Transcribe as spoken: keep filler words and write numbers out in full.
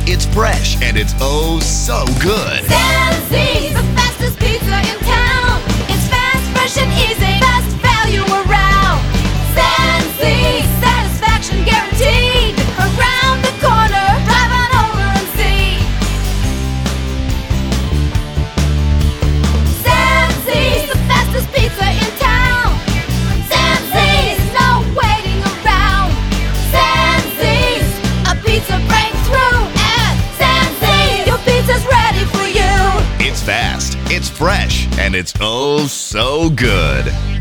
it's fresh, and it's oh so good. Stanzi's, the fastest pizza in town. It's fast, fresh, and easy. Best value around. Stanzi's, satisfaction guaranteed. Around the corner, drive on over and see. Stanzi's, the fastest pizza in town. Stanzi's, no waiting around. Stanzi's, a pizza breakthrough. At Stanzi's, your pizza's ready for you. It's fast, it's fresh, and it's oh so good.